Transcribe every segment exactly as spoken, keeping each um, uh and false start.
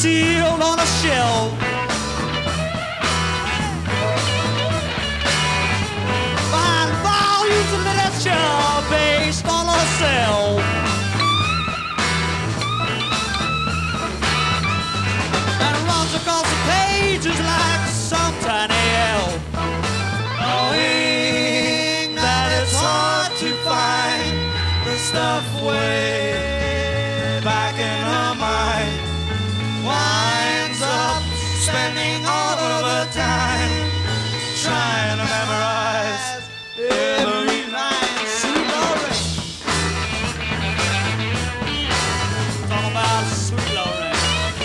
sealed on a shelf. Find volumes of literature based on herself. And runs across the pages like some tiny elf. Knowing that it's hard to find the stuff way back in her mind. Winds up spending all of her time trying to memorize every line. Sweet Lorraine, talk about Sweet Lorraine.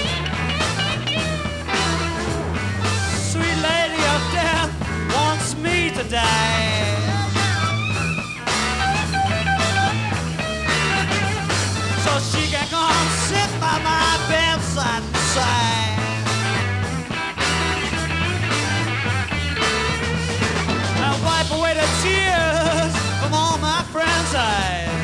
Sweet lady of death wants me to die. So she can come sit by my bedside and sigh. And wipe away the tears from all my friends' eyes.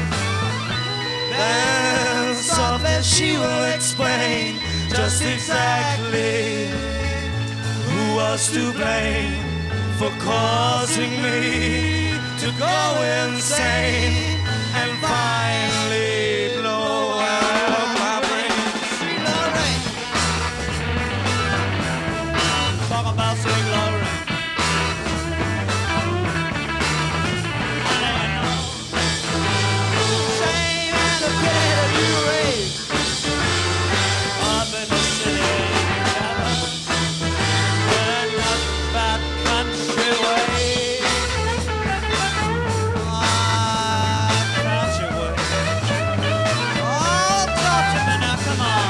Then softly she will explain just exactly who was to blame for causing me to go insane and finally blow out my brain. Sweet Lorraine, talk about Sweet Lorraine. Shame and a pity that you raised up in the city. And not that country way. Ah, country way. Oh, talk to me now, come on.